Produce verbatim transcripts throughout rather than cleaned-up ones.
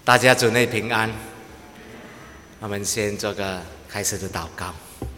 大家主内平安。我们先做个开始的祷告。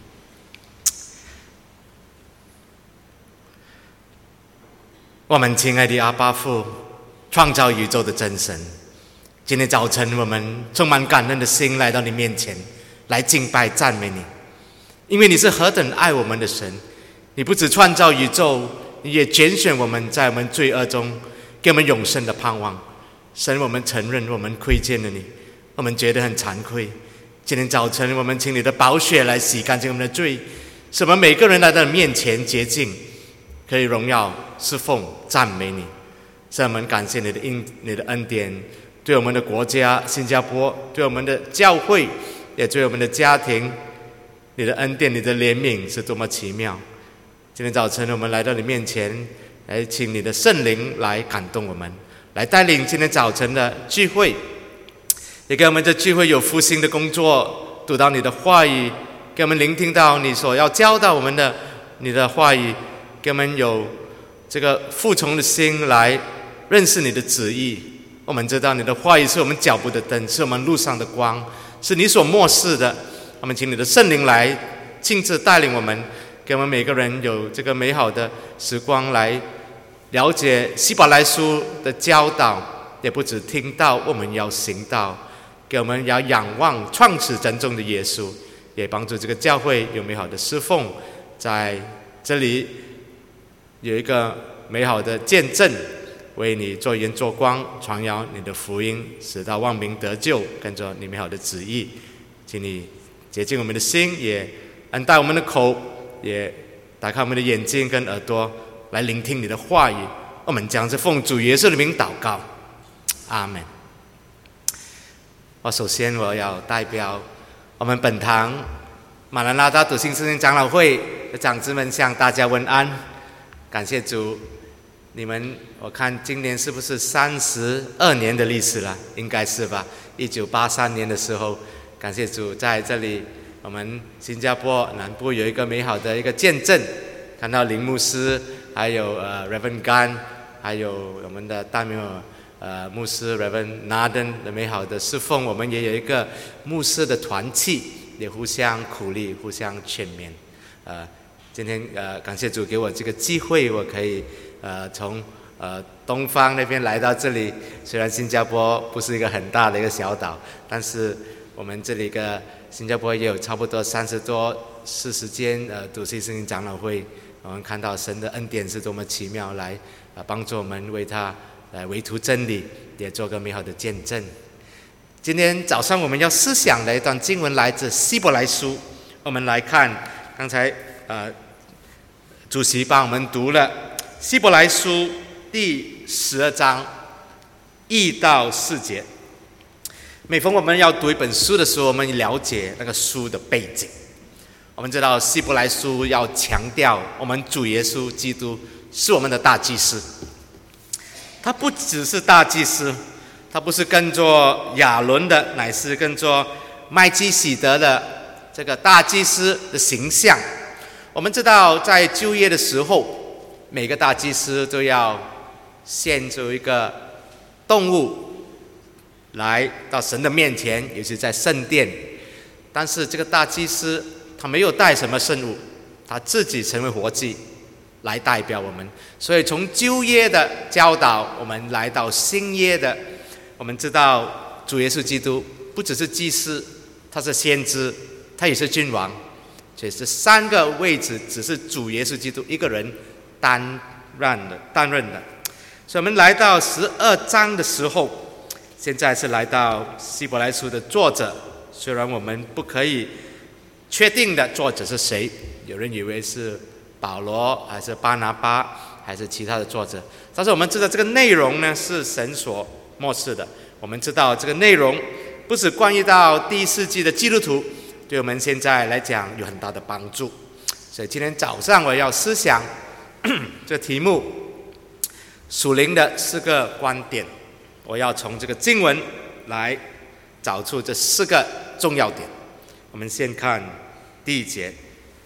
我们亲爱的阿爸父，创造宇宙的真神，今天早晨我们充满感恩的心来到你面前，来敬拜赞美你，因为你是何等爱我们的神。你不只创造宇宙，你也拣选我们，在我们罪恶中给我们永生的盼望。神，我们承认我们亏欠了你，我们觉得很惭愧。今天早晨我们请你的宝血来洗干净我们的罪，使我们每个人来到你面前洁净，可以荣耀侍奉赞美你。让我们感谢你的恩你的恩典，对我们的国家新加坡，对我们的教会，也对我们的家庭，你的恩典你的怜悯是多么奇妙。今天早晨我们来到你面前，来请你的圣灵来感动我们，来带领今天早晨的聚会，也给我们这聚会有复兴的工作，读到你的话语，给我们聆听到你所要教导我们的你的话语，给我们有这个服从的心来认识你的旨意。我们知道你的话语是我们脚步的灯，是我们路上的光，是你所漠视的。我们请你的圣灵来亲自带领我们，给我们每个人有这个美好的时光来了解希伯来书的教导，也不只听到，我们要行道，给我们要仰望创始真正的耶稣，也帮助这个教会有美好的侍奉，在这里有一个美好的见证，为你做盐做光，传扬你的福音，使到万民得救，跟着你美好的旨意。请你洁净我们的心，也恩待我们的口，也打开我们的眼睛跟耳朵，来聆听你的话语。我们将这奉主耶稣的名祷告，阿们。我首先我要代表我们本堂马兰拉达笃信圣经长老会的长子们向大家问安。感谢主，你们我看今年是不是三十二年的历史了？应该是吧。一九八三年的时候，感谢主，在这里我们新加坡南部有一个美好的一个见证，看到林牧师，还有呃 Reverend Gan， 还有我们的大米尔呃牧师 Reverend Naden 的美好的侍奉。我们也有一个牧师的团契，也互相鼓励，互相劝勉。呃，今天呃感谢主给我这个机会，我可以呃从呃东方那边来到这里。虽然新加坡不是一个很大的一个小岛，但是我们这里个新加坡也有差不多三十多四十间呃笃信圣经长老会。我们看到神的恩典是多么奇妙，来呃帮助我们为他来维图真理，也做个美好的见证。今天早上我们要思想的一段经文来自希伯来书，我们来看刚才呃主席帮我们读了希伯来书第十二章一到四节。每逢我们要读一本书的时候，我们了解那个书的背景。我们知道希伯来书要强调我们主耶稣基督是我们的大祭司，他不只是大祭司，他不是跟着亚伦的，乃是跟着麦基洗德的这个大祭司的形象。我们知道在旧约的时候，每个大祭司都要献出一个动物来到神的面前，尤其在圣殿。但是这个大祭司他没有带什么圣物，他自己成为活祭来代表我们。所以从旧约的教导，我们来到新约的，我们知道主耶稣基督不只是祭司，他是先知，他也是君王。所以这三个位置只是主耶稣基督一个人担任的担任的。所以我们来到十二章的时候，现在是来到希伯来书的作者，虽然我们不可以确定的作者是谁，有人以为是保罗，还是巴拿巴，还是其他的作者，但是我们知道这个内容呢是神所默示的。我们知道这个内容不只关于到第一世纪的基督徒，对我们现在来讲有很大的帮助。所以今天早上我要思想这题目，属灵的四个观点。我要从这个经文来找出这四个重要点。我们先看第一节，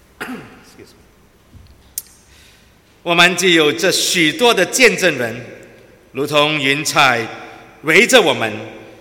我们既有这许多的见证人，如同云彩围着我们，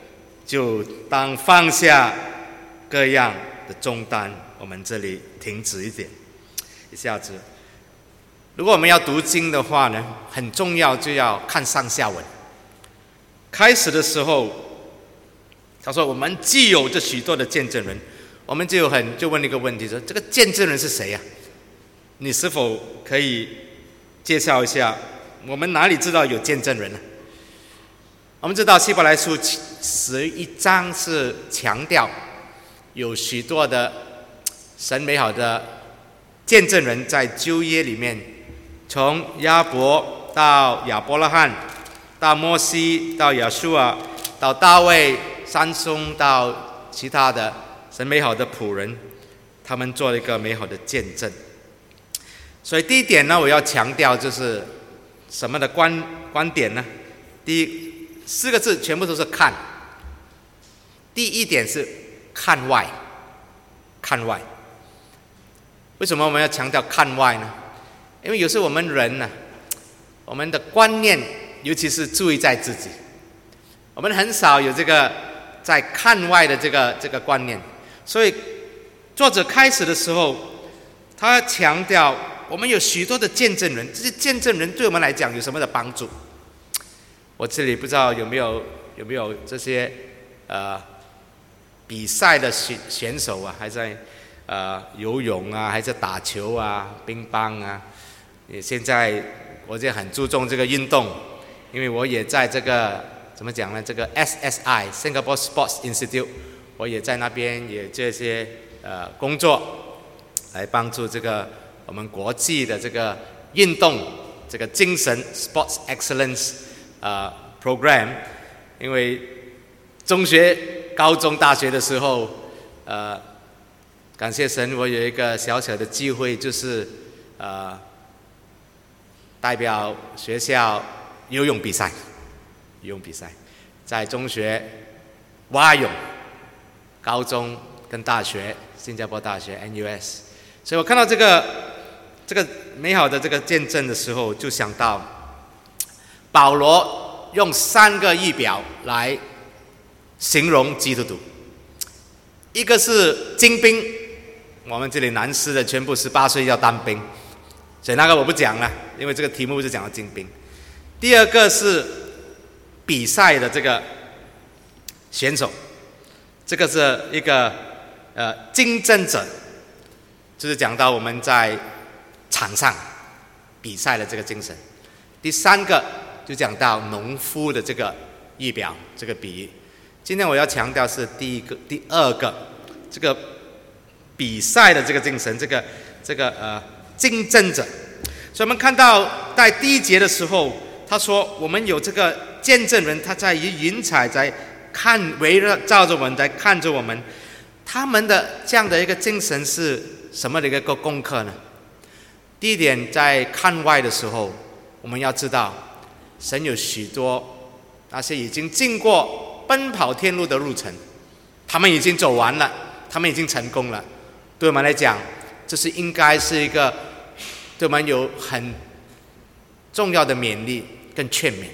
就当放下各样的重担。我们这里停止一点，一下子。如果我们要读经的话呢，很重要就要看上下文。开始的时候，他说我们既有这许多的见证人，我们就很就问一个问题说，这个见证人是谁呀、啊？你是否可以介绍一下？我们哪里知道有见证人呢？我们知道希伯来书十一章是强调有许多的神美好的见证人在旧约里面，从亚伯到亚伯拉罕，到摩西，到亚述啊，到大卫、三松，到其他的神美好的仆人，他们做了一个美好的见证。所以第一点呢，我要强调就是什么的观观点呢？第一四个字全部都是看。第一点是看外，看外。为什么我们要强调看外呢？因为有时候我们人呢，我们的观念，尤其是注意在自己，我们很少有这个在看外的这个这个观念。所以作者开始的时候，他强调我们有许多的见证人，这些见证人对我们来讲有什么的帮助？我这里不知道有没有有没有这些呃比赛的选选手啊，还在呃游泳啊，还是打球啊、乒乓啊。也现在我就很注重这个运动，因为我也在这个怎么讲呢？这个 S S I Singapore Sports Institute， 我也在那边也这些呃工作，来帮助这个我们国际的这个运动这个精神 Sports Excellence 呃 Program。因为中学、高中、大学的时候，呃，感谢神，我有一个小小的机会，就是呃。代表学校游泳比赛，游泳比赛，在中学蛙泳，高中跟大学，新加坡大学 N U S， 所以我看到这个这个美好的这个见证的时候，就想到保罗用三个仪表来形容基督徒，一个是精兵，我们这里男士的全部十八岁要当兵。所以那个我不讲了，因为这个题目是讲到精兵。第二个是比赛的这个选手，这个是一个呃竞争者，就是讲到我们在场上比赛的这个精神。第三个就讲到农夫的这个仪表，这个比喻。今天我要强调是第一个、第二个，这个比赛的这个精神，这个这个呃。竞争者，所以我们看到在第一节的时候，他说我们有这个见证人，他在于云彩在看围绕着我们，在看着我们。他们的这样的一个精神是什么的一个功课呢？第一点，在看外的时候，我们要知道，神有许多那些已经经过奔跑天路的路程，他们已经走完了，他们已经成功了。对我们来讲，这是应该是一个对我们有很重要的勉励跟劝勉。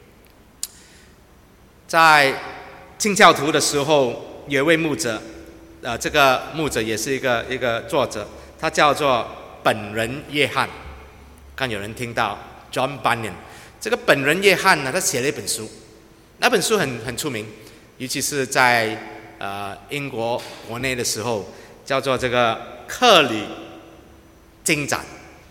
在清教徒的时候，有一位牧者，呃，这个牧者也是一个一个作者，他叫做本人约翰。看有人听到 John Bunyan， 这个本人约翰呢，他写了一本书，那本书很很出名，尤其是在呃英国国内的时候，叫做这个克里精展。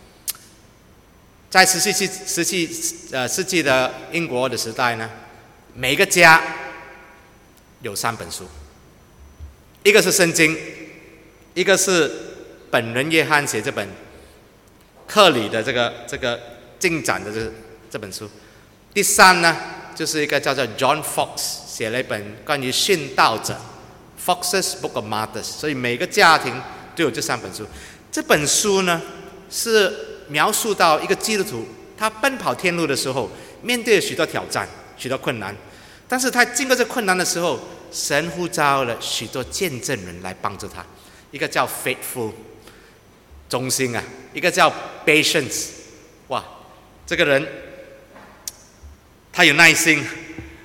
在十七世十七呃世纪的英国的时代呢，每个家有三本书，一个是圣经，一个是本人约翰写这本克里的这个这个精展的这这本书，第三呢就是一个叫做 John Fox 写了一本关于殉道者 Fox's Book of Martyrs， 所以每个家庭都有这三本书。这本书呢是描述到一个基督徒他奔跑天路的时候，面对了许多挑战、许多困难，但是他经过这困难的时候，神呼召了许多见证人来帮助他。一个叫 faithful 忠心啊，一个叫 patience， 哇，这个人他有耐心，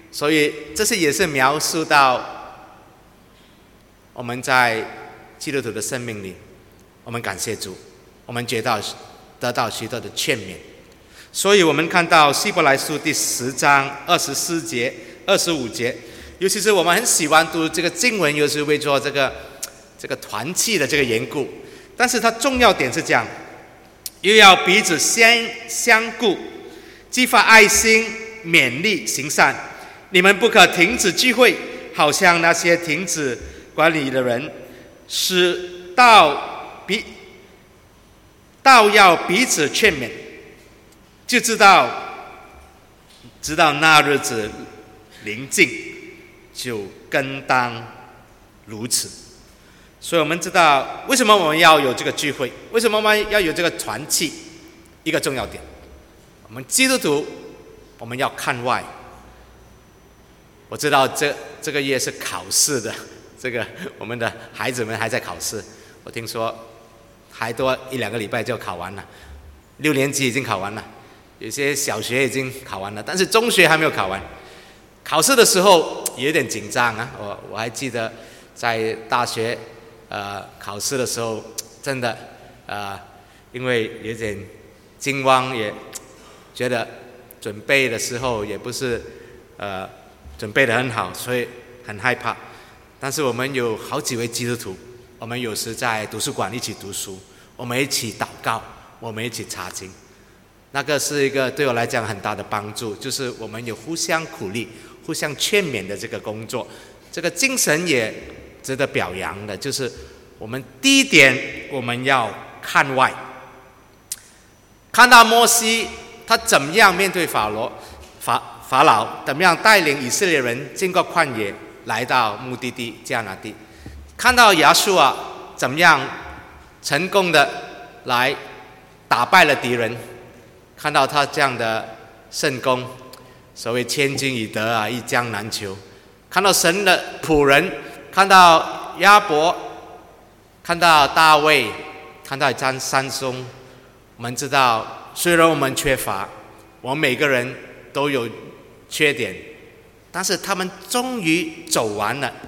所以这些也是描述到我们在基督徒的生命里，我们感谢主，我们觉得得到许多的劝勉。所以我们看到希伯来书第十章二十四节、二十五节，尤其是我们很喜欢读这个经文，尤其是为做这个这个团契的这个缘故。但是它重要点是这样，又要彼此相相顾，激发爱心，勉励行善。你们不可停止聚会，好像那些停止管理的人，使到彼到要彼此劝勉，就知道直到那日子临近，就更当如此。所以我们知道为什么我们要有这个聚会，为什么我们要有这个团契。一个重要点，我们基督徒我们要看外。我知道这这个月是考试的，这个我们的孩子们还在考试，我听说还多一两个礼拜就考完了，六年级已经考完了，有些小学已经考完了，但是中学还没有考完。考试的时候有点紧张啊，我我还记得在大学呃考试的时候，真的呃因为有点惊慌，也觉得准备的时候也不是呃准备得很好，所以很害怕。但是我们有好几位基督徒，我们有时在图书馆一起读书，我们一起祷告，我们一起查经，那个是一个对我来讲很大的帮助，就是我们有互相鼓励、互相劝勉的这个工作，这个精神也值得表扬的。就是我们第一点，我们要看外，看到摩西他怎么样面对法罗法法老，怎么样带领以色列人经过旷野来到目的地迦南地，看到亚述啊怎么样成功的来打败了敌人，看到他这样的圣功，所谓千军已得啊，一将难求。看到神的仆人，看到亚伯，看到大卫，看到张三松，我们知道虽然我们缺乏，我们每个人都有缺点，但是他们终于走完了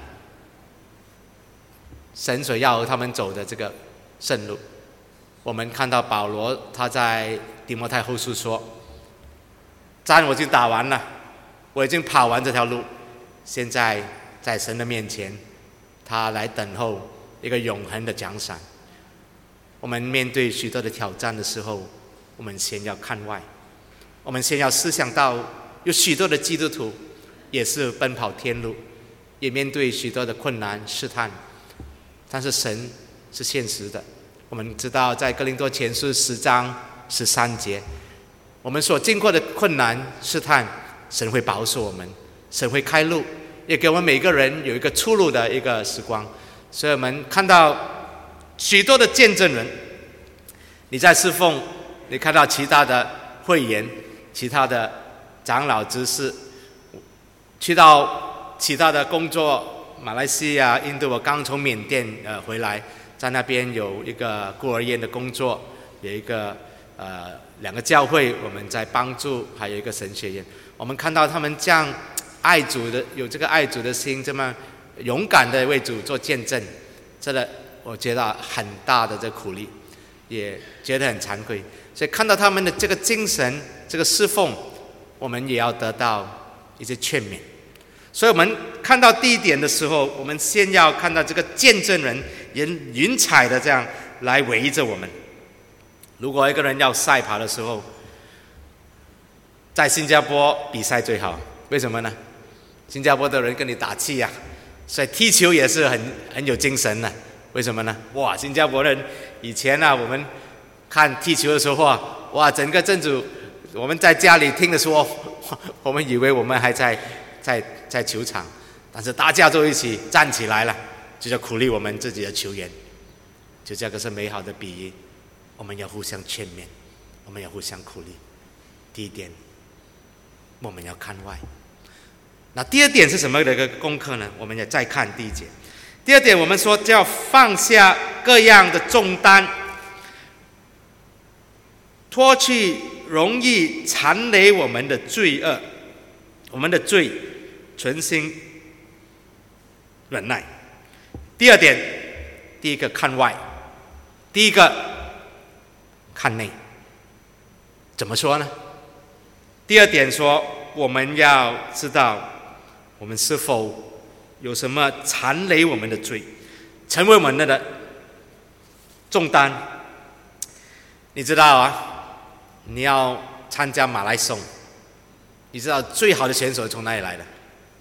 神所要他们走的这个圣路。我们看到保罗他在提摩太后书说，战我已经打完了，我已经跑完这条路，现在在神的面前，他来等候一个永恒的奖赏。我们面对许多的挑战的时候，我们先要看外，我们先要思想到有许多的基督徒也是奔跑天路，也面对许多的困难试探，但是神是现实的。我们知道在哥林多前书十章十三节，我们所经过的困难试探，神会保守我们，神会开路，也给我们每个人有一个出路的一个时光。所以我们看到许多的见证人，你在侍奉，你看到其他的会员，其他的长老执事，去到其他的工作，马来西亚、印度，我刚从缅甸呃回来，在那边有一个孤儿院的工作，有一个呃两个教会我们在帮助，还有一个神学院。我们看到他们这样爱主的，有这个爱主的心，这么勇敢的为主做见证，真的我觉得很大的这鼓励，也觉得很惭愧。所以看到他们的这个精神，这个侍奉，我们也要得到一些劝勉。所以我们看到第一点的时候，我们先要看到这个见证人云云彩的这样来围着我们。如果一个人要赛跑的时候，在新加坡比赛最好，为什么呢？新加坡的人跟你打气啊，所以踢球也是很很有精神的。为什么呢？哇，新加坡人以前啊，我们看踢球的时候啊，哇，整个镇主，我们在家里听的时候，我们以为我们还在在在球场，但是大家都一起站起来了，就要鼓励我们自己的球员，就这个是美好的比喻。我们要互相劝勉，我们要互相鼓励。第一点，我们要看外。那第二点是什么的一个功课呢？我们也再看第一节。第二点，我们说就要放下各样的重担，脱去容易缠累我们的罪恶。我们的罪存心忍耐。第二点，第一个看外，第一个看内。怎么说呢？第二点说，我们要知道我们是否有什么缠累我们的罪，成为我们的重担。你知道啊，你要参加马拉松，你知道最好的选手从哪里来的？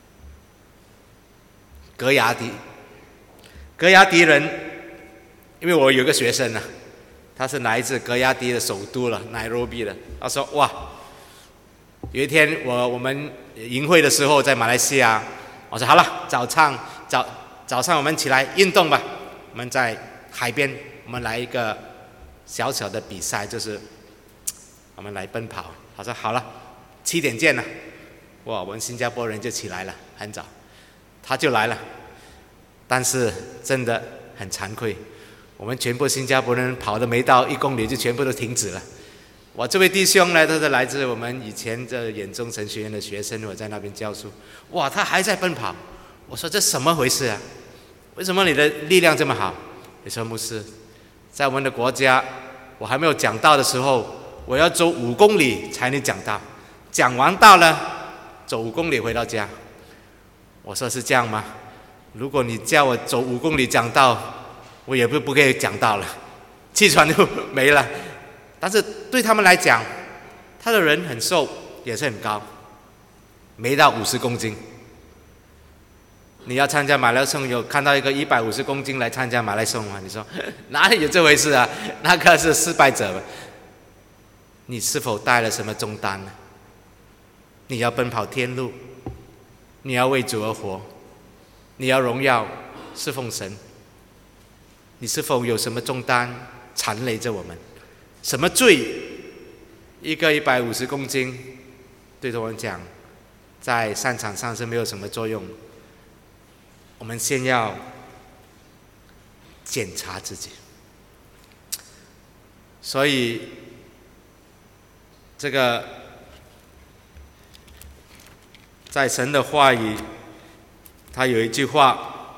格亚迪。格亚迪人，因为我有个学生啊，他是来自格亚迪的首都了，奈罗毕的。他说：“哇，有一天我我们营会的时候在马来西亚，我说好了，早上早早上我们起来运动吧，我们在海边，我们来一个小小的比赛，就是我们来奔跑。”他说好了，七点见了。哇，我们新加坡人就起来了，很早，他就来了。但是真的很惭愧，我们全部新加坡人跑的没到一公里就全部都停止了。我这位弟兄呢，他是来自我们以前的眼中神学院的学生，我在那边教书。哇，他还在奔跑。我说这怎么回事啊？为什么你的力量这么好？你说牧师，在我们的国家，我还没有讲道的时候，我要走五公里才能讲道，讲完道了，走五公里回到家。我说是这样吗？如果你叫我走五公里讲道，我也不不可以讲道了，气喘就没了。但是对他们来讲，他的人很瘦，也是很高，没到五十公斤。你要参加马拉松，有看到一个一百五十公斤来参加马拉松吗？你说哪里有这回事啊？那个是失败者吧。你是否带了什么重担呢？你要奔跑天路，你要为主而活，你要荣耀侍奉神。你是否有什么重担缠累着我们？什么罪？一个一百五十公斤，对我们讲，在赛场上是没有什么作用。我们先要检查自己。所以，这个在神的话语，他有一句话，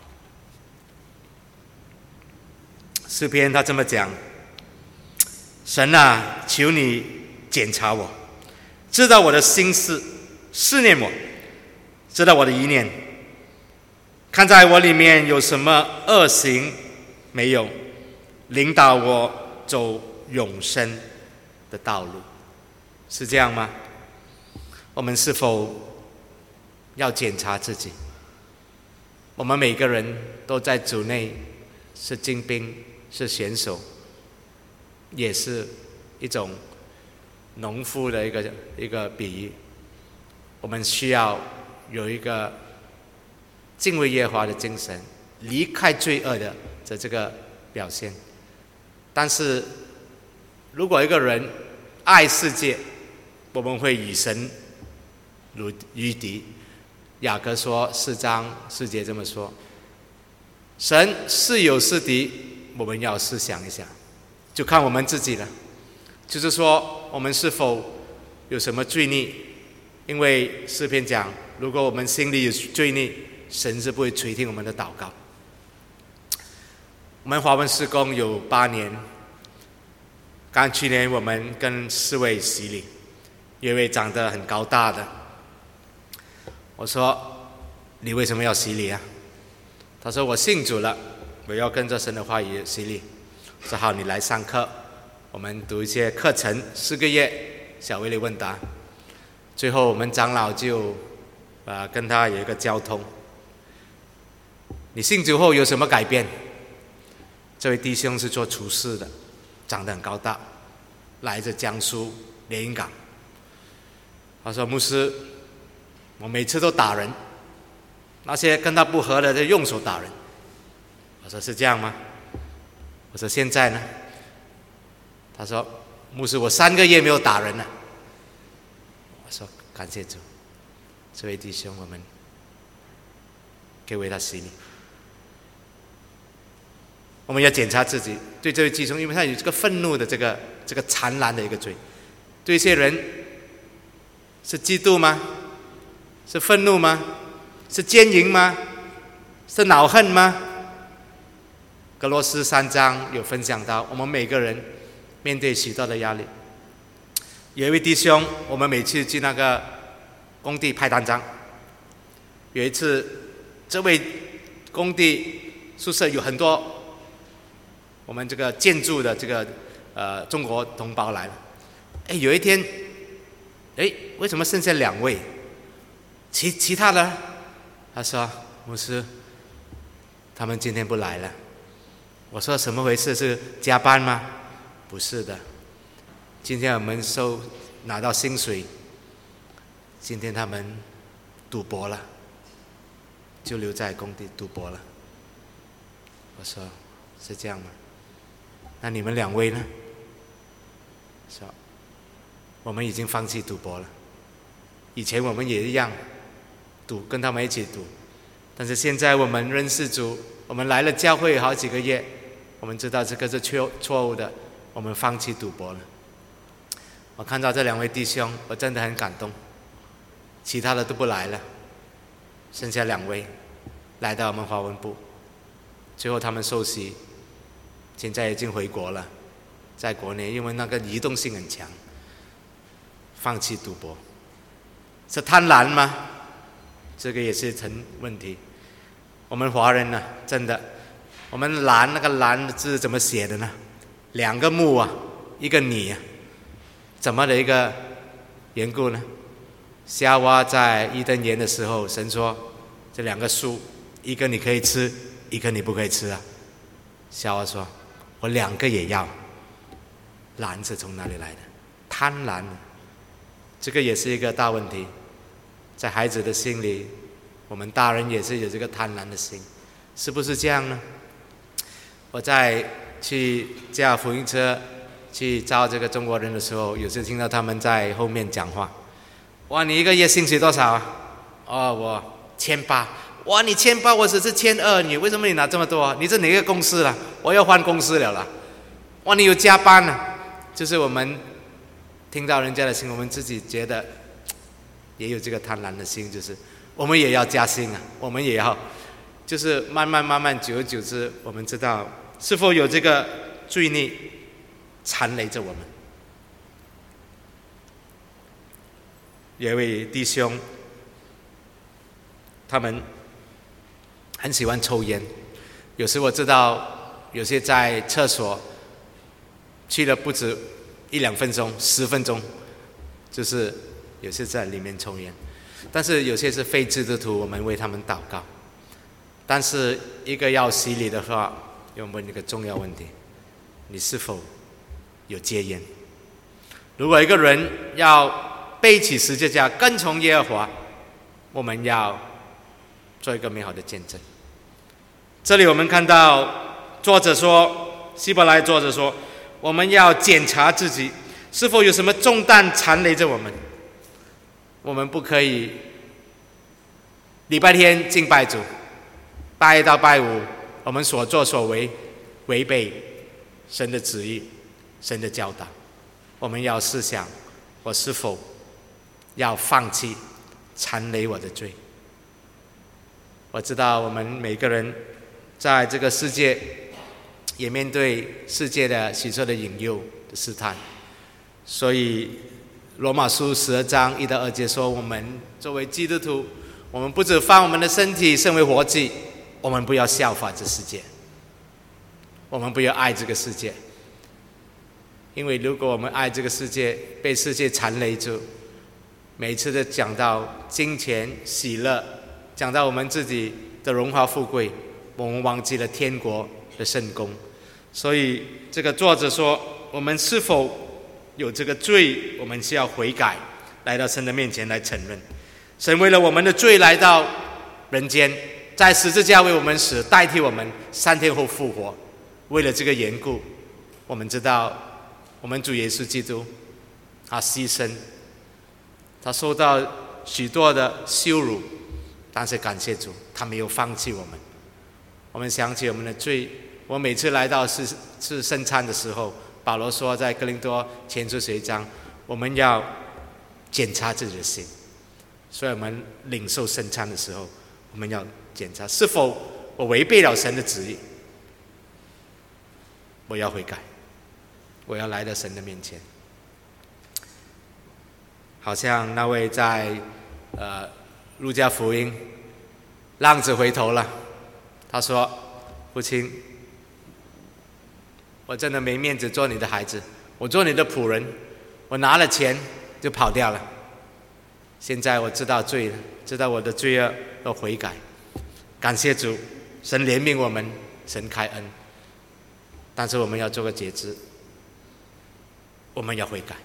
诗篇他这么讲：神啊，求你检查我，知道我的心思，试验我，知道我的意念，看在我里面有什么恶行没有，领导我走永生的道路。是这样吗？我们是否要检查自己？我们每个人都在主内是精兵，是选手，也是一种农夫的一个一个比喻。我们需要有一个敬畏耶和华的精神，离开罪恶的这这个表现。但是如果一个人爱世界，我们会与神如与敌。雅各说四章四节这么说，神是有是敌，我们要思想一下，就看我们自己了。就是说我们是否有什么罪孽，因为诗篇讲，如果我们心里有罪孽，神是不会垂听我们的祷告。我们华文事工有八年，刚去年我们跟四位洗礼，有一位长得很高大的，我说你为什么要洗礼啊？他说我信主了，我要跟着神的话语洗礼。我说好，你来上课，我们读一些课程，四个月小威力问答。最后我们长老就呃跟他有一个交通。你信主后有什么改变？这位弟兄是做厨师的，长得很高大，来自江苏连云港。他说牧师，我每次都打人，那些跟他不合的就用手打人。我说是这样吗？我说现在呢？他说牧师，我三个月没有打人了。我说感谢主，这位弟兄我们可以为他洗礼。我们要检查自己，对这位弟兄，因为他有这个愤怒的这个这个残婪的一个罪。对一些人是嫉妒吗？ 是愤怒吗？是奸淫吗？是恼恨吗？格罗斯三章有分享到，我们每个人面对许多的压力。有一位弟兄，我们每次去那个工地拍单张，有一次这位工地宿舍有很多我们这个建筑的这个呃中国同胞来了。哎，有一天，哎，为什么剩下两位？其其他的，他说牧师，他们今天不来了。我说什么回事？是加班吗？不是的，今天我们收拿到薪水，今天他们赌博了，就留在工地赌博了。我说是这样吗？那你们两位呢？说我们已经放弃赌博了，以前我们也一样赌，跟他们一起赌，但是现在我们认识主，我们来了教会好几个月，我们知道这个是错错误的，我们放弃赌博了。我看到这两位弟兄，我真的很感动。其他的都不来了，剩下两位来到我们华文部，最后他们受洗，现在已经回国了，在国内因为那个移动性很强，放弃赌博。是贪婪吗？这个也是成问题。我们华人呢、啊，真的，我们蓝那个蓝字怎么写的呢？两个木啊，一个你啊，怎么的一个缘故呢？夏娃在伊甸园的时候，神说这两个树，一个你可以吃，一个你不可以吃啊。夏娃说，我两个也要。蓝是从哪里来的？贪婪，这个也是一个大问题。在孩子的心里，我们大人也是有这个贪婪的心，是不是这样呢？我在去驾福音车去招这个中国人的时候，有时听到他们在后面讲话，哇，你一个月薪水多少啊？哦，我千八。哇，你千八，我只是千二，你为什么你拿这么多？你是哪个公司了？我要换公司了啦。哇，你有加班了。就是我们听到人家的心，我们自己觉得也有这个贪婪的心，就是我们也要加薪啊，我们也要，就是慢慢慢慢，久而久之，我们知道是否有这个罪孽缠累着我们。有一位弟兄，他们很喜欢抽烟，有时我知道有些在厕所去了不止一两分钟、十分钟，就是有些在里面抽烟。但是有些是非基督徒，我们为他们祷告。但是一个要洗礼的话，要问一个重要问题：你是否有戒烟？如果一个人要背起十字架跟从耶和华，我们要做一个美好的见证。这里我们看到作者说，希伯来作者说，我们要检查自己是否有什么重担缠累着我们。我们不可以礼拜天敬拜主，拜一到拜五我们所作所为违背神的旨意、神的教导。我们要思想，我是否要放弃缠累我的罪。我知道我们每个人在这个世界也面对世界的许多的引诱的试探，所以罗马书十二章一到二节说，我们作为基督徒，我们不只放我们的身体身为活祭，我们不要效法这世界，我们不要爱这个世界。因为如果我们爱这个世界，被世界缠累住，每次的讲到金钱喜乐，讲到我们自己的荣华富贵，我们忘记了天国的圣工。所以这个作者说，我们是否有这个罪，我们是要悔改，来到神的面前来承认。神为了我们的罪来到人间，在十字架为我们死，代替我们，三天后复活。为了这个缘故，我们知道我们主耶稣基督他牺牲，他受到许多的羞辱，但是感谢主，他没有放弃我们。我们想起我们的罪，我每次来到吃吃圣餐的时候，保罗说在哥林多前书十一章，我们要检查自己的心， 所以我们领受圣餐的时候，我们要检查是否我违背了神的旨意，我要悔改，我要来到神的面前。好像那位在呃路加福音浪子回头了，他说：“父亲，我真的没面子做你的孩子，我做你的仆人，我拿了钱就跑掉了。现在我知道罪了，知道我的罪恶，要悔改。感谢主，神怜悯我们，神开恩。但是我们要做个节制，我们要悔改。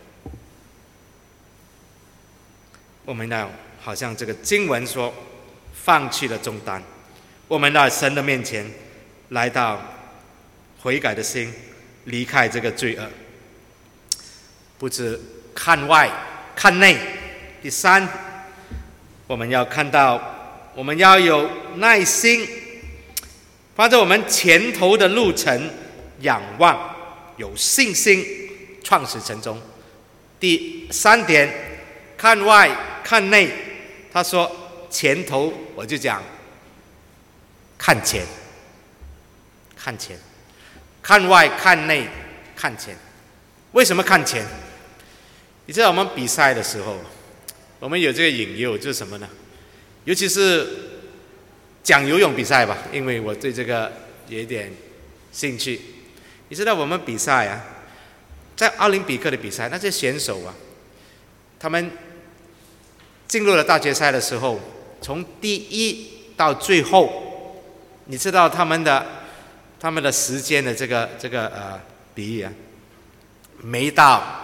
我们要好像这个经文说，放弃了重担，我们到神的面前，来到悔改的心，离开这个罪恶。不止看外看内，第三，我们要看到，我们要有耐心，把着我们前头的路程仰望，有信心，创始成终。第三点，看外看内，他说前头，我就讲看前，看前，看外看内看前。为什么看前？你知道我们比赛的时候，我们有这个引诱，就是什么呢？尤其是讲游泳比赛吧，因为我对这个有一点兴趣。你知道我们比赛啊，在奥林匹克的比赛，那些选手啊，他们进入了大决赛的时候，从第一到最后，你知道他们的他们的时间的这个这个呃比喻啊，没到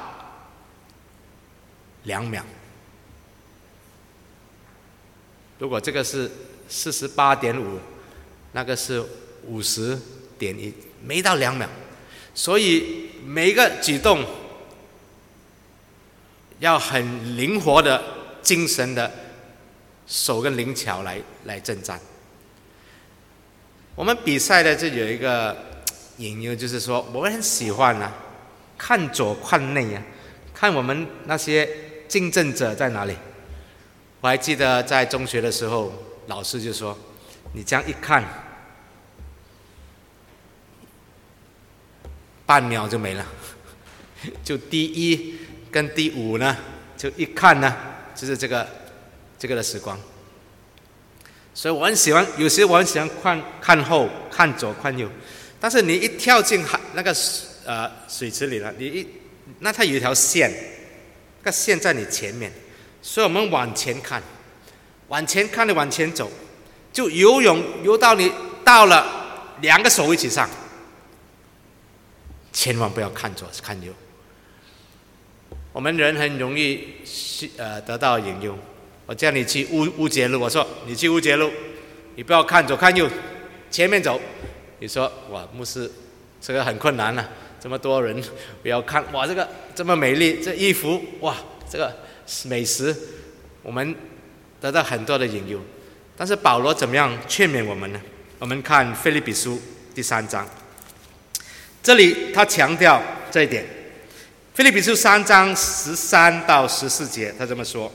两秒。如果这个是四十八点五，那个是五十点一，没到两秒。所以每一个举动要很灵活的精神的手跟灵巧来来征战。我们比赛的这有一个引诱，就是说我们很喜欢啊，看左看内啊，看我们那些竞争者在哪里。我还记得在中学的时候，老师就说：“你这样一看，半秒就没了。就第一跟第五呢，就一看呢，就是这个这个的时光。所以我很喜欢，有时我很喜欢看看后、看左、看右。但是你一跳进海那个呃水池里了，你一那它有一条线，那个线在你前面。”所以我们往前看，往前看的往前走，就游泳游到你到了两个手一起上，千万不要看左看右。我们人很容易呃得到引诱。我叫你去乌乌节路，我说你去乌节路，你不要看左看右，前面走。你说哇，牧师，这个很困难了、啊，这么多人，不要看哇，这个这么美丽，这衣服哇，这个。美食，我们得到很多的引诱，但是保罗怎么样劝勉我们呢？我们看腓立比书第三章，这里他强调这一点。腓立比书三章十三到十四节，他这么说。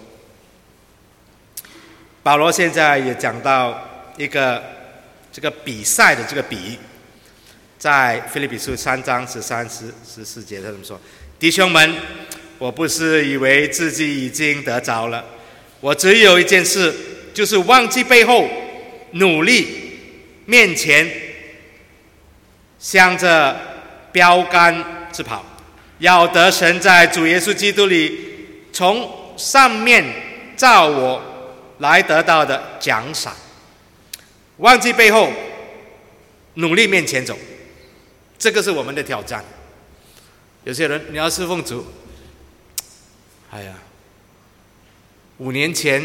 保罗现在也讲到一个这个比赛的这个比喻，在腓立比书三章十三、十十四节，他这么说：弟兄们。我不是以为自己已经得着了，我只有一件事，就是忘记背后，努力面前，向着标杆直跑，要得神在主耶稣基督里从上面照我来得到的奖赏。忘记背后，努力面前走，这个是我们的挑战。有些人你要侍奉主，哎呀，五年前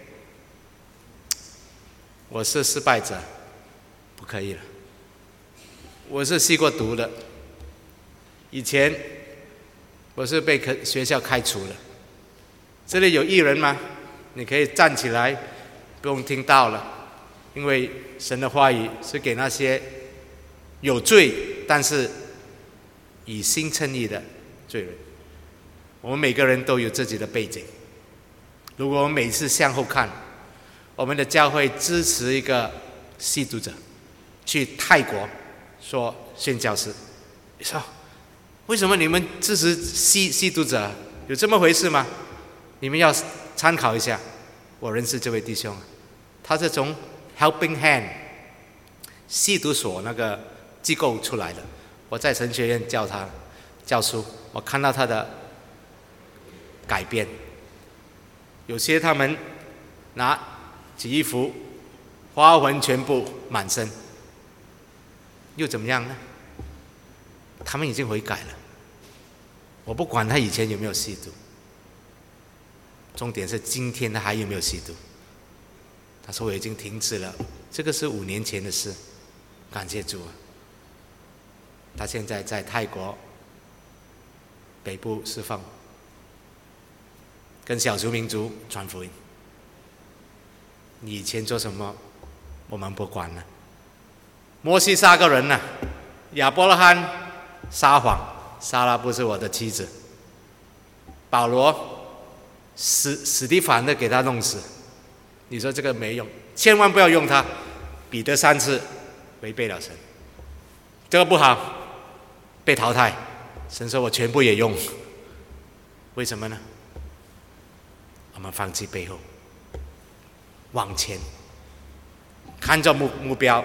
我是失败者，不可以了。我是吸过毒的，以前我是被学校开除了。这里有艺人吗？你可以站起来，不用听到了，因为神的话语是给那些有罪但是以心称义的罪人。我们每个人都有自己的背景， 如果我们每次向后看，我们的教会支持一个吸毒者去泰国说宣教士，你说为什么你们支持吸吸毒者？有这么回事吗？你们要参考一下。我认识这位弟兄，他是从 Helping Hand 吸毒所那个机构出来的。我在神学院教他教书，我看到他的改变。有些他们拿洗衣服，花纹全部满身，又怎么样呢？他们已经悔改了。我不管他以前有没有吸毒，重点是今天他还有没有吸毒。他说我已经停止了，这个是五年前的事，感谢主啊！他现在在泰国北部释放，跟少数民族传福音。你以前做什么，我们不管了。摩西杀个人了、啊，亚伯拉罕撒谎，撒拉不是我的妻子。保罗史史蒂凡的给他弄死，你说这个没用，千万不要用他。彼得三次违背了神，这个不好，被淘汰。神说我全部也用，为什么呢？我们放弃背后，往前，看着目目标，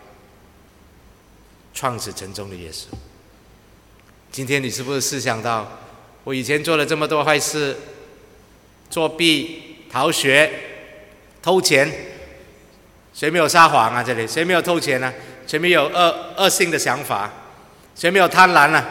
创始成终的耶稣。今天你是不是思想到，我以前做了这么多坏事，作弊、逃学、偷钱，谁没有撒谎啊？这里谁没有偷钱啊？谁没有恶恶性的想法？谁没有贪婪啊？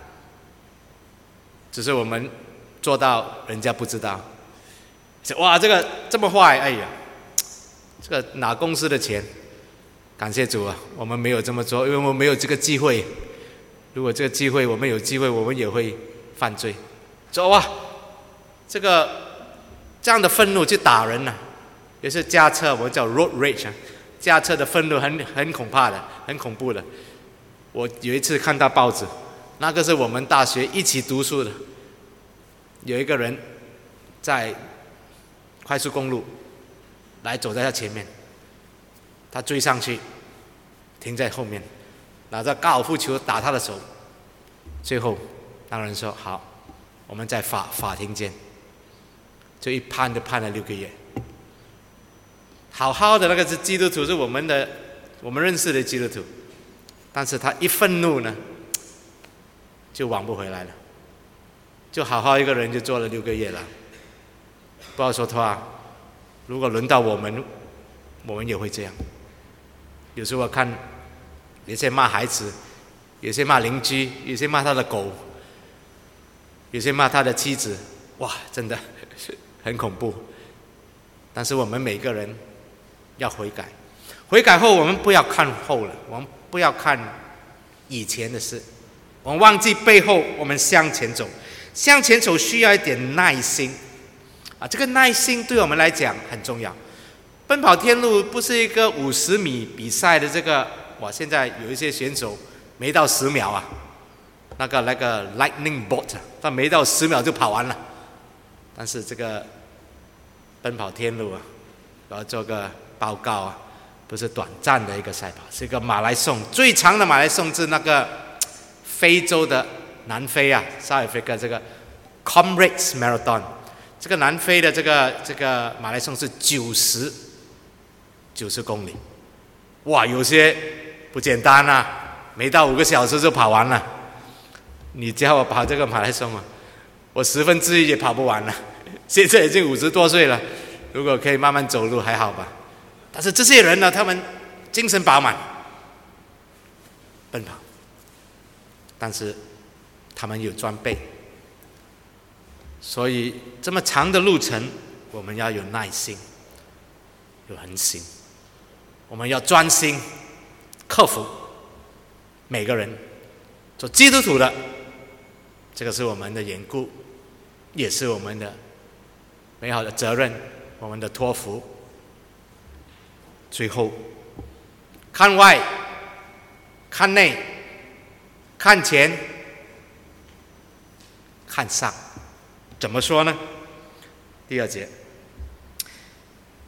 只是我们做到，人家不知道。哇，这个这么坏！哎呀，这个拿公司的钱，感谢主啊，我们没有这么做，因为我们没有这个机会。如果这个机会我们有机会，我们也会犯罪。说哇，这个这样的愤怒去打人呢、啊，也是驾车，我们叫 road rage 啊，驾车的愤怒很很恐怕的，很恐怖的。我有一次看到报纸，那个是我们大学一起读书的，有一个人在快速公路来走在他前面，他追上去，停在后面，拿着高尔夫球打他的手，最后当人说好，我们在法法庭见，就一判就判了六个月。好好的那个是基督徒，是我们的我们认识的基督徒，但是他一愤怒呢，就挽不回来了，就好好一个人就做了六个月了。不要说他，如果轮到我们，我们也会这样。有时候我看有些骂孩子，有些骂邻居，有些骂他的狗，有些骂他的妻子，哇，真的很恐怖。但是我们每个人要悔改，悔改后我们不要看后了，我们不要看以前的事，我们忘记背后，我们向前走。向前走需要一点耐心啊，这个耐心对我们来讲很重要。奔跑天路不是一个五十米比赛的这个，哇！现在有一些选手没到十秒啊，那个那个 lightning bolt， 他没到十秒就跑完了。但是这个奔跑天路啊，我要做个报告啊，不是短暂的一个赛跑，是一个马拉松，最长的马拉松是那个非洲的南非啊 ，South Africa 这个 Comrades Marathon， 这个南非的这个这个马拉松是九十九十公里，哇，有些不简单啊，没到五个小时就跑完了。你叫我跑这个马拉松啊，我十分之一也跑不完了。现在已经五十多岁了，如果可以慢慢走路还好吧。但是这些人呢，他们精神饱满，奔跑，但是他们有装备，所以这么长的路程，我们要有耐心，有恒心，我们要专心克服。每个人做基督徒的，这个是我们的缘故，也是我们的美好的责任，我们的托付。最后，看外，看内，看前，看上，怎么说呢？第二节，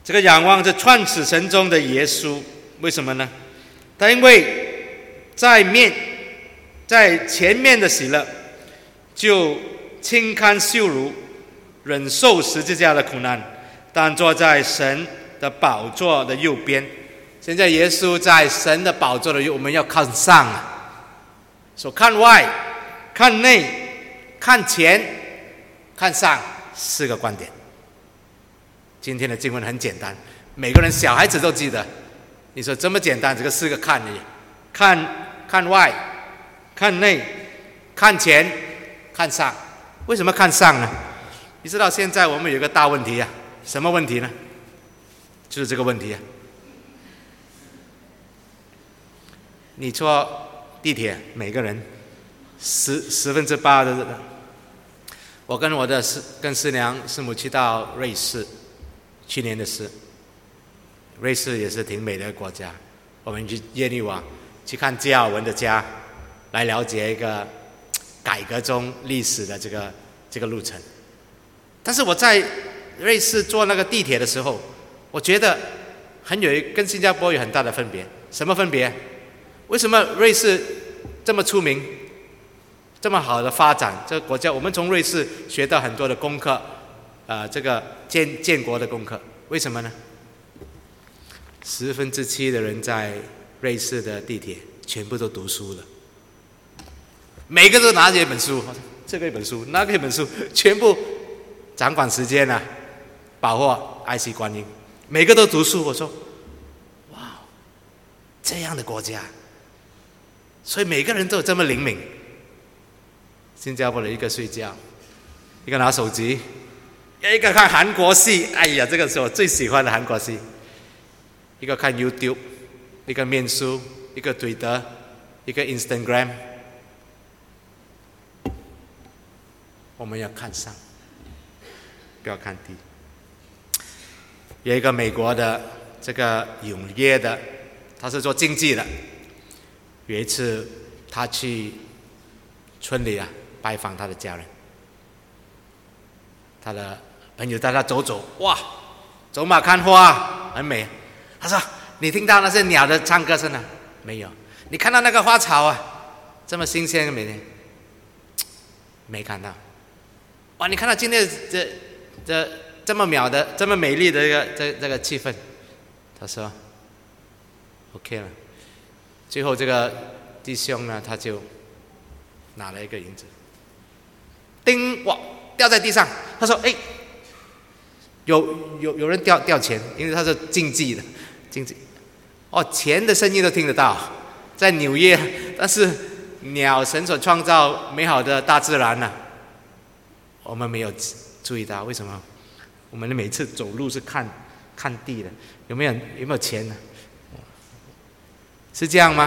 这个仰望这创始神中的耶稣，为什么呢？他因为在面在前面的喜乐，就轻看羞辱，忍受十字架的苦难，但坐在神的宝座的右边。现在耶稣在神的宝座的右，我们要看上啊，说看外、看内、看前、看上，四个观点。今天的经文很简单，每个人小孩子都记得。你说这么简单，这个四个看而已，看看外、看内、看前、看上。为什么看上呢？你知道现在我们有一个大问题啊，什么问题呢？就是这个问题啊。你坐地铁，每个人十十分之八的，我跟我的师跟师娘师母去到瑞士，去年的事。瑞士也是挺美的国家，我们去耶利瓦去看加尔文的家，来了解一个改革中历史的这个这个路程。但是我在瑞士坐那个地铁的时候，我觉得很有一跟新加坡有很大的分别。什么分别？为什么瑞士这么出名，这么好的发展？这个国家，我们从瑞士学到很多的功课，呃，这个建建国的功课。为什么呢？十分之七的人在瑞士的地铁全部都读书了，每个都拿着一本书，这个一本书，那个一本书，全部掌管时间啊，把握爱惜观音，每个都读书。我说，哇，这样的国家，所以每个人都有这么灵敏。新加坡的一个睡觉，一个拿手机，一个看韩国戏，哎呀，这个是我最喜欢的韩国戏。一个看 YouTube， 一个面书，一个推特，一个 Instagram。我们要看上，不要看低。有一个美国的这个永业的，他是做经济的。有一次他去村里啊拜访他的家人，他的朋友带他走走，哇，走马看花，很美。他说：“你听到那些鸟的唱歌声啊？没有。你看到那个花草啊，这么新鲜，每天没看到。哇，你看到今天这这这么美的、这么美丽的一个这这个气氛。”他说 ：“OK 了。”最后这个弟兄呢，他就拿了一个银子，叮，哇，掉在地上。他说：“哎，有有有人掉掉钱，因为他是竞技的。”经济，哦，钱的声音都听得到，在纽约。但是鸟神所创造美好的大自然呢、啊，我们没有注意到。为什么？我们每次走路是看看地的，有没有有没有钱呢？是这样吗？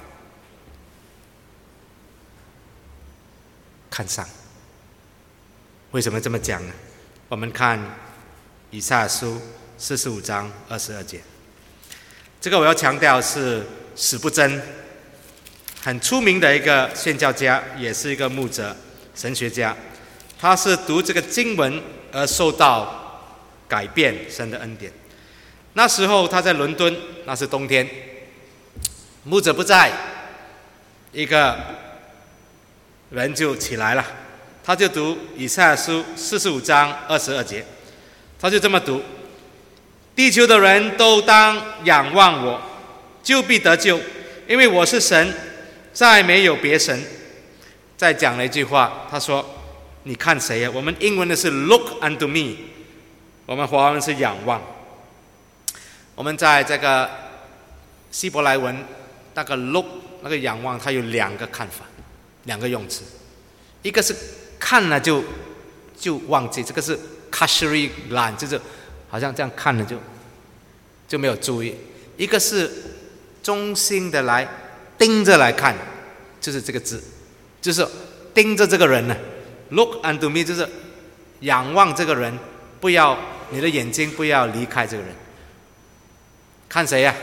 看上。为什么这么讲呢？我们看以赛亚书四十五章二十二节。这个我要强调是史不真，很出名的一个宣教家，也是一个牧者、神学家。他是读这个经文而受到改变神的恩典。那时候他在伦敦，那是冬天，牧者不在，一个人就起来了，他就读以赛亚书四十五章二十二节，他就这么读。地球的人都当仰望我，就必得救，因为我是神，再没有别神。再讲了一句话，他说：“你看谁呀？”我们英文的是 “Look unto me”， 我们华文是仰望。我们在这个希伯来文那个 “look” 那个仰望，它有两个看法，两个用词，一个是看了就就忘记，这个是 casually glance， 就是好像这样看了就就没有注意；一个是忠心的来盯着来看，就是这个字，就是盯着这个人呢。Look unto me 就是仰望这个人，不要你的眼睛不要离开这个人。看谁呀、啊？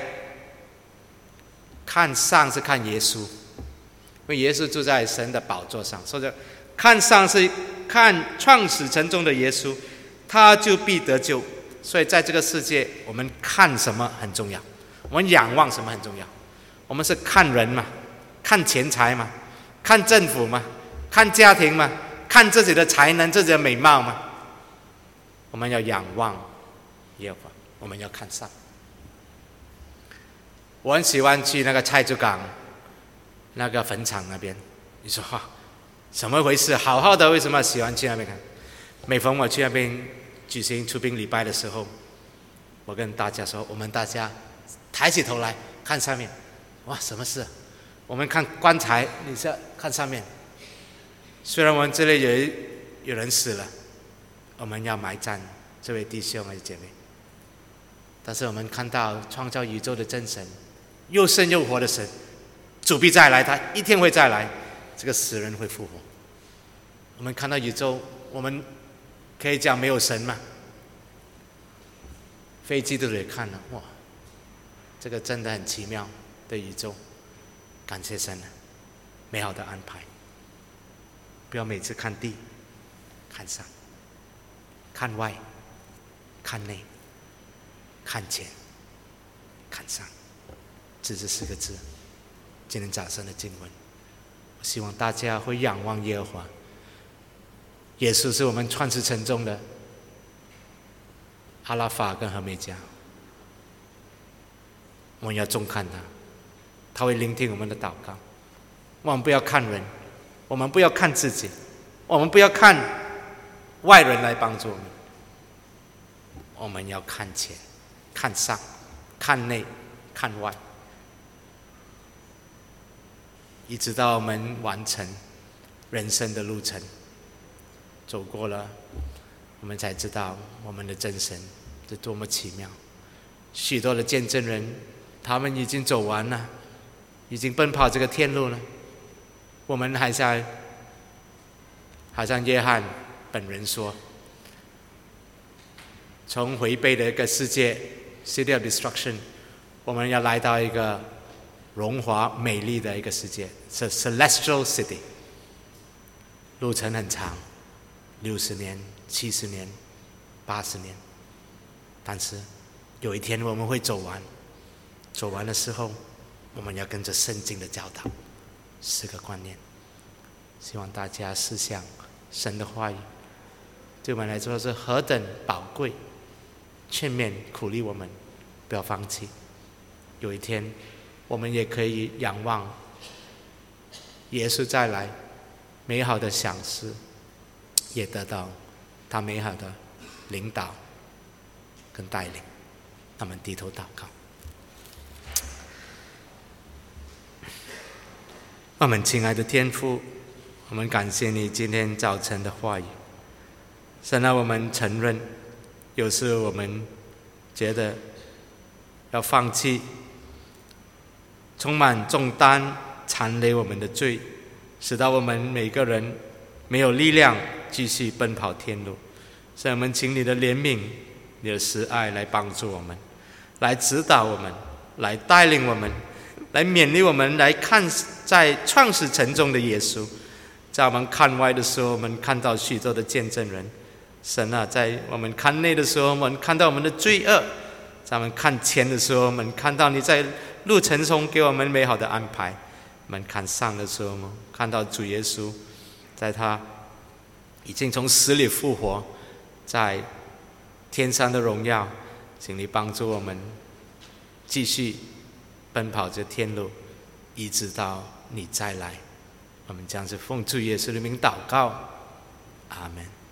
看上是看耶稣，因为耶稣住在神的宝座上，所以看上是看创始成终的耶稣，他就必得救。 所以在这个世界，我们看什么很重要，我们仰望什么很重要。我们是看人嘛，看钱财嘛，看政府嘛，看家庭嘛，看自己的才能、自己的美貌嘛。我们要仰望耶和华，我们要看上。我很喜欢去那个蔡竹港那个坟场那边。你说哇，什么回事？好好的，为什么喜欢去那边看？每逢我去那边举行出殡礼拜的时候，我跟大家说，我们大家抬起头来看上面。哇，什么事？我们看棺材，你是看上面。虽然我们这里有有人死了，我们要埋葬这位弟兄还是姐妹，但是我们看到创造宇宙的真神，又生又活的神，主必再来，他一天会再来，这个死人会复活。我们看到宇宙，我们可以讲没有神吗？飞机都得看了，哇，这个真的很奇妙的宇宙，感谢神美好的安排。不要每次看地、看上、看外、看内、看前、看上，只这四个字。今天早上的经文，我希望大家会仰望耶和华。耶稣是我们创始成中的阿拉法跟何美加，我们要重看他，他会聆听我们的祷告。我们不要看人，我们不要看自己，我们不要看外人来帮助我们，我们要看前、看上、看内、看外，一直到我们完成人生的路程，走过了，我们才知道我们的真神是多么奇妙。许多的见证人，他们已经走完了，已经奔跑这个天路了，我们还在，好像约翰本人说，从回背的一个世界 City of Destruction， 我们要来到一个荣华美丽的一个世界，是 Celestial City。 路程很长，六十年、七十年、八十年，但是有一天我们会走完。走完的时候，我们要跟着圣经的教导，四个观念。希望大家思想神的话语，对我们来说是何等宝贵，劝勉鼓励我们不要放弃。有一天我们也可以仰望耶稣再来，美好的享受也得到他美好的领导跟带领。他们低头祷告。我们亲爱的天父，我们感谢你今天早晨的话语。神啊，我们承认有时我们觉得要放弃，充满重担缠累我们的罪，使到我们每个人没有力量继续奔跑天路。所以我们请你的怜悯、你的慈爱来帮助我们，来指导我们，来带领我们，来勉励我们，来看在创始城中的耶稣。在我们看外的时候，我们看到许多的见证人。神啊，在我们看内的时候，我们看到我们的罪恶；在我们看前的时候，我们看到你在路程中给我们美好的安排；我们看上的时候，我们看到主耶稣在他已经从死里复活，在天上的荣耀。请你帮助我们继续奔跑这天路，一直到你再来。我们将是奉主耶稣的名祷告，阿们。